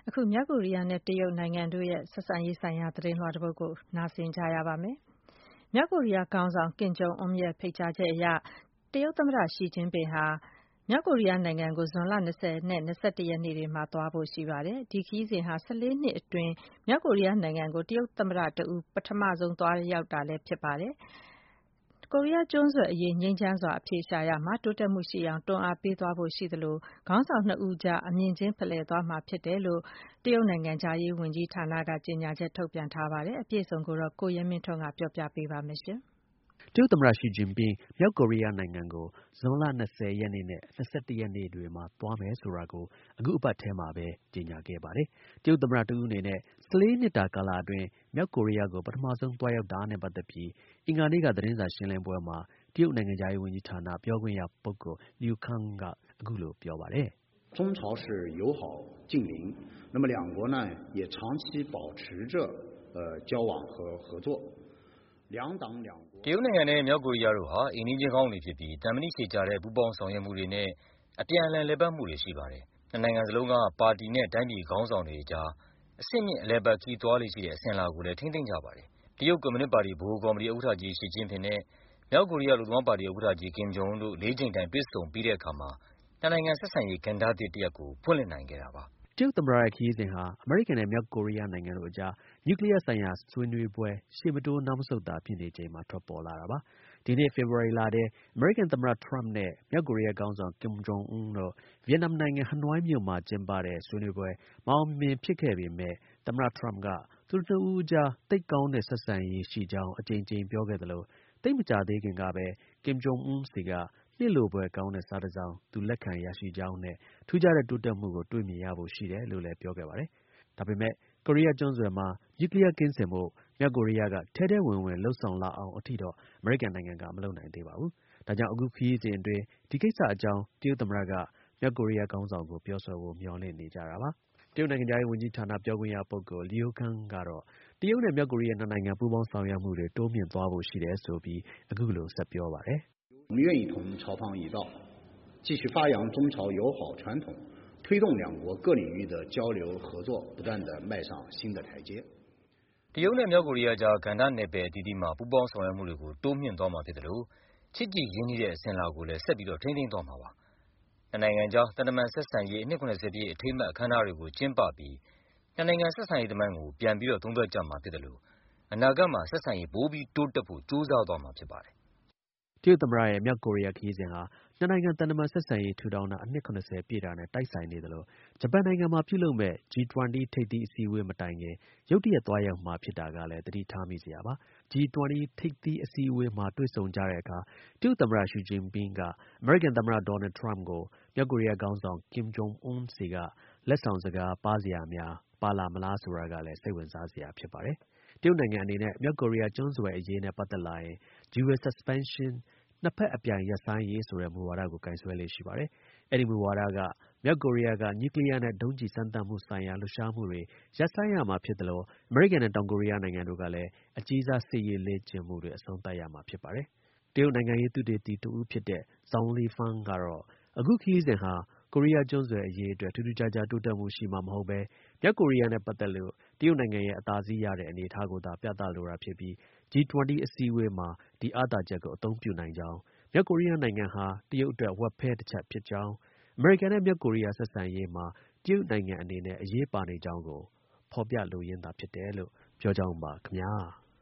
အခုမြောက်ကိုရီးယားနဲ့တရုတ်နိုင်ငံတို့ရဲ့ဆက်ဆံရေးဆိုင်ရာသတင်းလွှာတစ်ပုဒ်ကိုနားဆင်ကြရပါမယ်။မြောက်ကိုရီးယားခေါင်းဆောင်ကင်ဂျုံအွန်းရဲ့ဖိတ်ကြားချက်အရတရုတ်သမ္မတရှီကျင်းပင်ဟာမြောက်ကိုရီးယားနိုင်ငံကိုဇွန်လ20နဲ့21ရက်နေ့တွေမှာသွားဖို့ရှိပါတယ်။ဒီခရီးစဉ်ဟာ14နှစ်အတွင်းမြောက်ကိုရီးယားနိုင်ငံကိုတရုတ်သမ္မတတဦးပထမဆုံးသွားရောက်တာလည်းဖြစ်ပါတယ်။ကိုရီးယားကျွန်းဆွယ်အရေးငြိမ်းချမ်းစွာအဖြေရှာရမှာတိုးတက်မှုရှိအောင်တွန်းအားပေးသွားဖို့ရှိသလိုခေါင်းဆောင်နှစ်ဦးကြားအမြင်ချင်းဖလှယ်သွားမှာဖြစ်တယ်လို့တရုတ်နိုင်ငံခြားရေးဝန်ကြီးဌာနကကြေညာချက်ထုတ်ပြန်ထားပါတယ်။အပြည့်အစုံကိုတော့ကိုရဲမင်းထွန်းကပြောပြပေးပါမယ်ရှင်။တရုတ်သမ္မတရှီကျင်းပင်းမြောက်ကိုရီးယားနိုင်ငံကိုဇွန်လ20ရက်နေ့နဲ့21ရက်နေ့တွေမှာသွားမယ်ဆိုတာကိုအခုအပတ်ထဲမှာပဲကြေညာခဲ့ပါတယ်။တရုတ်သမ္မတတဦးအနေနဲ့14နှစ်တာကာလအတွင်းမြောက်ကိုရီးယားကိုပထမဆုံးသွားရောက်တာနဲ့ပတ်သက်ပြီးအင်္ဂါနေ့ကသတင်းစာရှင်းလင်းပွဲမှာတရုတ်နိုင်ငံခြားရေးဝန်ကြီးဌာနပြောခွင့်ရပုဂ္ဂိုလ် Liu Kang ကအခုလိုပြောပါတယ် “中朝是友好近邻，那么两国呢也长期保持着交往和合作。两党两国တရုတ်နိုင်ငံနဲ့မြောက်ကိုရီးယားတို့ဟာအိမ်နီးချင်းကောင်းတွေဖြစ်ပြီးတန်မဏိရှည်ကြတဲ့ပူးပေါင်းဆောင်ရွက်မှုတွေနဲ့အပြန်အလှန်လည်ပတ်မှုတွေရှိပါတယ်။နှစ်နိုင်ငံစလုံးကပါတီနဲ့တိုင်းပြည်ခေါင်းဆောင်တွေအကြားအဆင့်မြင့်အလည်ပတ်ခီးသွားလေ့ရှိတဲ့အစဉ်အလာကိုလည်းထိန်းသိမ်းကြပါတယ်။တရုတ်ကွန်မြူနစ်ပါတီဗဟိုကော်မတီဥက္ကဋ္ဌကြီးရှီကျင်းပင်နဲ့မြောက်ကိုရီးယားလူသမားပါတီဥက္ကဋ္ဌကြီးကင်ဂျုံအွန်းတို့4ချိန်တိုင်တွေ့ဆုံပြီးတဲ့အခါမှာနှစ်နိုင်ငံဆက်ဆံရေးကဏ္ဍသစ်တစ်ရပ်ကိုဖွင့်လှစ်နိုင်ခဲ့တာပါ။တရုတ်သမ္မတရဲ့ခရီးစဉ်ဟာအမေရိကန်နဲ့မြောက်ကိုရီးယားနိုင်ငံတို့အကြားနျူကလ িয়ারဆိုင်ရာဆွေးနွေးပွဲရှေ့မတိုးနောက်မဆုတ်သာဖြစ်နေချိန်မှာထွက်ပေါ်လာတာပါ။ဒီနှစ်ဖေဖော်ဝါရီလထဲအမေရိကန်သမ္မတထရမ့်နဲ့မြောက်ကိုရီးယားခေါင်းဆောင်ကင်ဂျုံအွန်းတို့ဗီယက်နမ်နိုင်ငံဟနွိုင်းမြို့မှာကျင်းပတဲ့ဆွေးနွေးပွဲမအောင်မမြင်ဖြစ်ခဲ့ပေမဲ့သမ္မတထရမ့်ကသူတို့နှစ်ဦးအကြားသိပ်ကောင်းတဲ့ဆက်ဆံရေးရှိကြောင်းအကြိမ်ကြိမ်ပြောခဲ့သလိုသိပ်မကြာသေးခင်ကပဲကင်ဂျုံအွန်းဆီကနှစ်လိုဖွယ်ကောင်းတဲ့စာတစ်စောင်သူလက်ခံရရှိကြောင်းနဲ့ထူးခြားတဲ့တိုးတက်မှုကိုတွေ့မြင်ရဖို့ရှိတယ်လို့လည်းပြောခဲ့ပါတယ်။ဒါပေမဲ့ကိုရီးယားကျွန်းဆွယ်မှာနျူကလ িয়ারကင်းစင်ဖို့မြောက်ကိုရီးယားကထဲထဲဝင်ဝင်လုပ်ဆောင်လာအောင်အထိတော့အမေရိကန်နိုင်ငံကမလုပ်နိုင်သေးပါဘူး။ဒါကြောင့်အခုခရီးစဉ်အတွင်းဒီကိစ္စအကြောင်းတရုတ်သမ္မတကမြောက်ကိုရီးယားခေါင်းဆောင်ကိုပြောဆိုဖို့မျှော်လင့်နေကြတာပါ။တရုတ်နိုင်ငံခြားရေးဝန်ကြီးဌာနပြောခွင့်ရပုဂ္ဂိုလ် Liu Kang ကတော့တရုတ်နဲ့မြောက်ကိုရီးယားနှစ်နိုင်ငံပူးပေါင်းဆောင်ရွက်မှုတွေတိုးမြင့်သွားဖို့ရှိတယ်ဆိုပြီးအခုလိုဆက်ပြောပါတယ် “我们愿意同朝方一道，继续发扬中朝友好传统，推动两国各领域的交流合作不断地迈上新的台阶。” တရုတ်နဲ့မြောက်ကိုရီးယားကြားကဏ္ဍနယ်ပယ်အသီးသီးမှာပူးပေါင်းဆောင်ရွက်မှုတွေကိုတိုးမြင့်သွားမှာဖြစ်တယ်လို့ချစ်ကြည်ရင်းနှီးတဲ့အစဉ်အလာကိုလည်းဆက်ပြီးထိန်းသိမ်းသွားမှာပါ။နှစ်နိုင်ငံကြားသံတမန်ဆက်ဆံရေးအနှစ်70ပြည့်အထိမ်းအမှတ်အခမ်းအနားတွေကိုကျင်းပပြီးနှစ်နိုင်ငံဆက်ဆံရေးသမိုင်းကိုပြန်ပြီးသုံးသပ်ကြမှာဖြစ်တယ်လို့အနာဂတ်မှာဆက်ဆံရေးပိုပြီးတိုးတက်ဖို့ကြိုးစားသွားမှာဖြစ်ပါတယ်။တရုတ်သမ္မတရဲ့မြောက်ကိုရီးယားခရီးစဉ်ဟာနှစ်နိုင်ငံသံတမန်ဆက်ဆံရေးထူထောင်တာအနှစ်70ပြည့်တာနဲ့တိုက်ဆိုင်နေသလိုဂျပန်နိုင်ငံမှာပြုလုပ်မဲ့ G20 ထိပ်သီးအစည်းအဝေးမတိုင်ခင်ရုတ်တရက်သွားရောက်မှာဖြစ်တာကလည်းသတိထားမိစရာပါ။ G20 ထိပ်သီးအစည်းအဝေးမှာတွေ့ဆုံကြတဲ့အခါတရုတ်သမ္မတရှီကျင်းပင်းကအမေရိကန်သမ္မတဒေါ်နယ်ထရမ့်ကိုမြောက်ကိုရီးယားခေါင်းဆောင်ကင်ဂျုံအွန်းဆီကလက်ဆောင်စကားပါးစရာများပါလာမလားဆိုတာကလည်းစိတ်ဝင်စားစရာဖြစ်ပါတယ်။တရုတ်နိုင်ငံအနေနဲ့မြောက်ကိုရီးယားကျွန်းဆွယ်အရေးနဲ့ပတ်သက်လာရင် Dual Suspension နှစ်ဖက်အပြိုင်ရပ်ဆိုင်းရေးဆိုတဲ့မူဝါဒကိုကိုင်စွဲလေ့ရှိပါတယ်။အဲဒီမူဝါဒကမြောက်ကိုရီးယားကနျူကလ িয়ারနဲ့ဒုံးကျည်စမ်းသပ်မှုဆိုင်ရာလှုပ်ရှားမှုတွေရပ်ဆိုင်းရမှာဖြစ်သလိုအမေရိကန်နဲ့တောင်ကိုရီးယားနိုင်ငံတို့ကလည်းအကြီးစားစစ်ရေးလေ့ကျင့်မှုတွေအဆုံးသတ်ရမှာဖြစ်ပါတယ်။တရုတ်နိုင်ငံရေးသုတေသီတစ်ဦးဖြစ်တဲ့ Zhao Lifang ကတော့အခုခရီးစဉ်ဟာကိုရီးယားကျွန်းဆွယ်အရေးအတွက်ထူးထူးခြားခြားတိုးတက်မှုရှိမှာမဟုတ်ဘဲမြောက်ကိုရီးယားနဲ့ပတ်သက်လို့တရုတ်နိုင်ငံရဲ့အသာစီးရတဲ့အနေအထားကိုသာပြသလိုတာဖြစ်ပြီး G20 အစည်းအဝေးမှာဒီအားသာချက်ကိုအသုံးပြုနိုင်ကြောင်းမြောက်ကိုရီးယားနိုင်ငံဟာတရုတ်အတွက်ဝက်ဖဲတစ်ချက်ဖြစ်ကြောင်းအမေရိကန်နဲ့မြောက်ကိုရီးယားဆက်ဆံရေးမှာတရုတ်နိုင်ငံအနေနဲ့အရေးပါနေကြောင်းကိုဖော်ပြလိုရင်းသာဖြစ်တယ်လို့ပြောကြောင်းပါခင်ဗျာ။